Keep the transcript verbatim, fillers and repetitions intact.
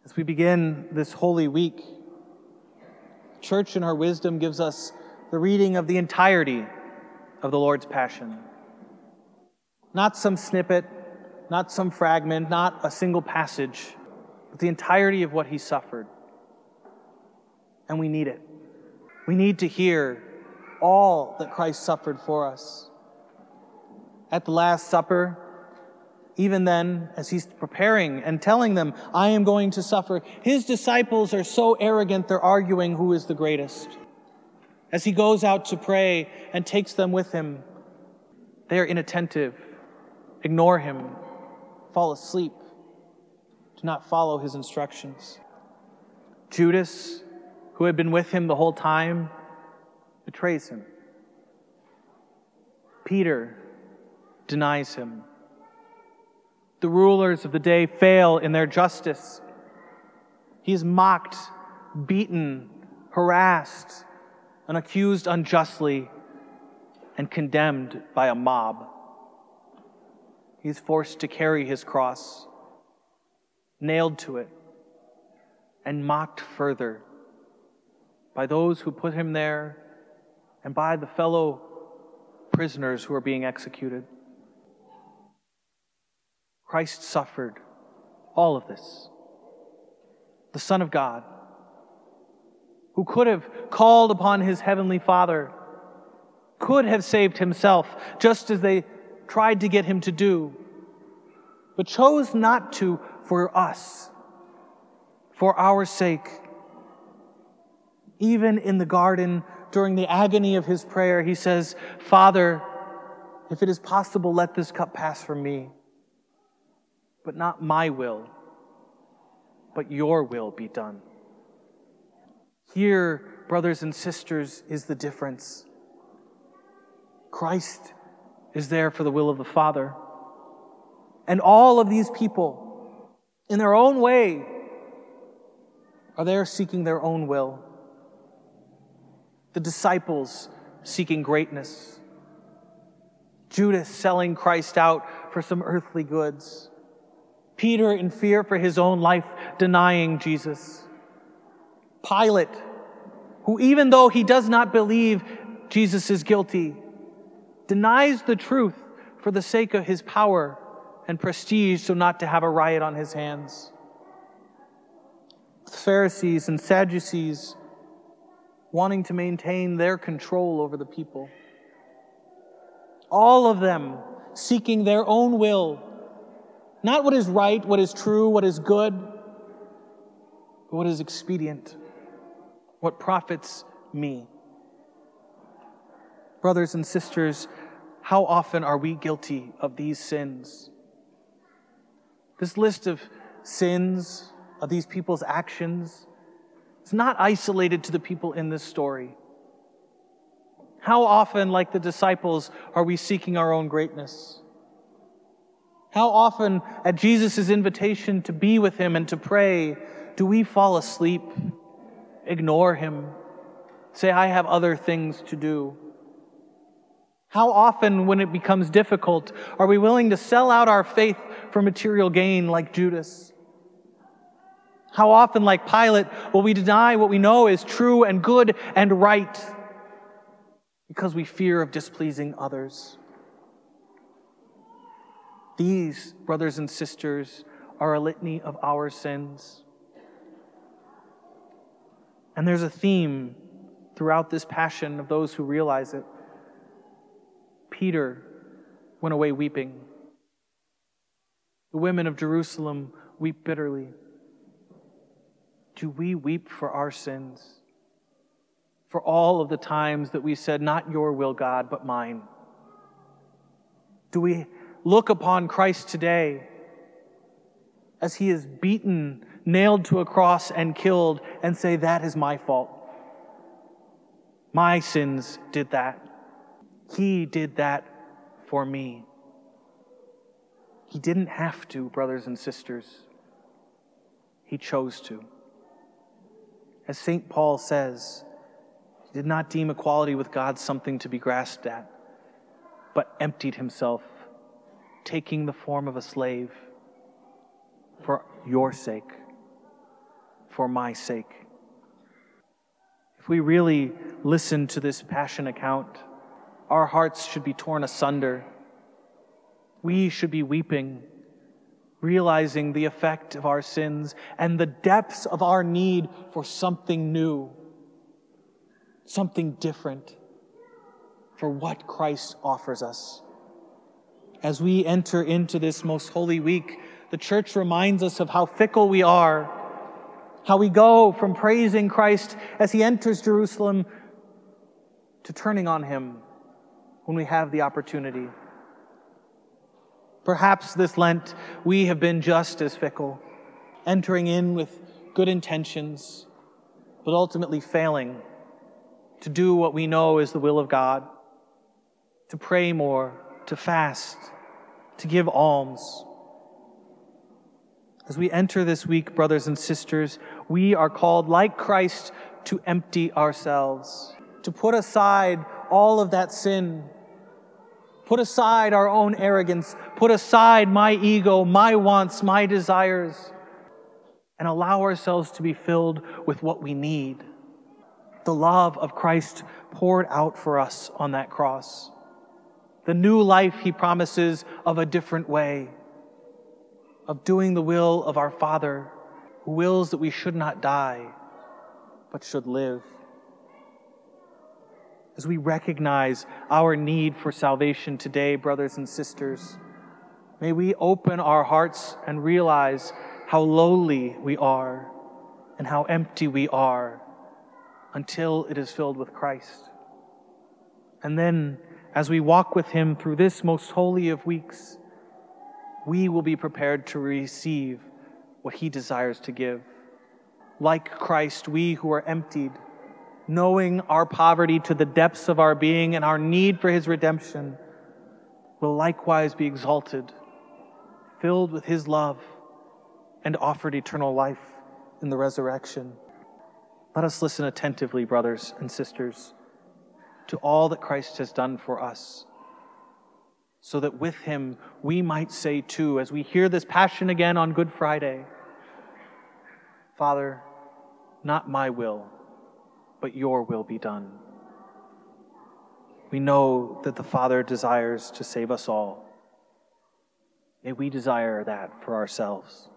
As we begin this Holy Week, the Church in her wisdom gives us the reading of the entirety of the Lord's Passion. Not some snippet, not some fragment, not a single passage, but the entirety of what he suffered. And we need it. We need to hear all that Christ suffered for us. At the Last Supper, even then, as he's preparing and telling them, I am going to suffer, his disciples are so arrogant they're arguing who is the greatest. As he goes out to pray and takes them with him, they are inattentive, ignore him, fall asleep, do not follow his instructions. Judas, who had been with him the whole time, betrays him. Peter denies him. The rulers of the day fail in their justice. He is mocked, beaten, harassed, and accused unjustly, and condemned by a mob. He is forced to carry his cross, nailed to it, and mocked further by those who put him there and by the fellow prisoners who are being executed. Christ suffered all of this. The Son of God, who could have called upon his heavenly Father, could have saved himself, just as they tried to get him to do, but chose not to for us, for our sake. Even in the garden, during the agony of his prayer, he says, Father, if it is possible, let this cup pass from me. But not my will, but your will be done. Here, brothers and sisters, is the difference. Christ is there for the will of the Father. And all of these people, in their own way, are there seeking their own will. The disciples seeking greatness. Judas selling Christ out for some earthly goods. Peter, in fear for his own life, denying Jesus. Pilate, who even though he does not believe Jesus is guilty, denies the truth for the sake of his power and prestige, so not to have a riot on his hands. The Pharisees and Sadducees wanting to maintain their control over the people. All of them seeking their own will. Not what is right, what is true, what is good, but what is expedient, what profits me. Brothers and sisters, how often are we guilty of these sins? This list of sins, of these people's actions, is not isolated to the people in this story. How often, like the disciples, are we seeking our own greatness? How often, at Jesus' invitation to be with him and to pray, do we fall asleep, ignore him, say, I have other things to do? How often, when it becomes difficult, are we willing to sell out our faith for material gain like Judas? How often, like Pilate, will we deny what we know is true and good and right because we fear of displeasing others? These, brothers and sisters, are a litany of our sins. And there's a theme throughout this passion of those who realize it. Peter went away weeping. The women of Jerusalem weep bitterly. Do we weep for our sins? For all of the times that we said, not your will, God, but mine? Do we look upon Christ today as he is beaten, nailed to a cross, and killed, and say, that is my fault? My sins did that. He did that for me. He didn't have to, brothers and sisters. He chose to. As Saint Paul says, he did not deem equality with God something to be grasped at, but emptied himself, taking the form of a slave for your sake, for my sake. If we really listen to this passion account, our hearts should be torn asunder. We should be weeping, realizing the effect of our sins and the depths of our need for something new, something different, for what Christ offers us. As we enter into this most holy week, the church reminds us of how fickle we are, how we go from praising Christ as he enters Jerusalem to turning on him when we have the opportunity. Perhaps this Lent we have been just as fickle, entering in with good intentions, but ultimately failing to do what we know is the will of God, to pray more, to fast, to give alms. As we enter this week, brothers and sisters, we are called, like Christ, to empty ourselves, to put aside all of that sin, put aside our own arrogance, put aside my ego, my wants, my desires, and allow ourselves to be filled with what we need, the love of Christ poured out for us on that cross, the new life he promises of a different way, of doing the will of our Father, who wills that we should not die, but should live. As we recognize our need for salvation today, brothers and sisters, may we open our hearts and realize how lowly we are and how empty we are until it is filled with Christ. And then, as we walk with him through this most holy of weeks, we will be prepared to receive what he desires to give. Like Christ, we who are emptied, knowing our poverty to the depths of our being and our need for his redemption, will likewise be exalted, filled with his love, and offered eternal life in the resurrection. Let us listen attentively, brothers and sisters, to all that Christ has done for us, so that with him we might say too, as we hear this passion again on Good Friday, Father, not my will, but your will be done. We know that the Father desires to save us all. May we desire that for ourselves.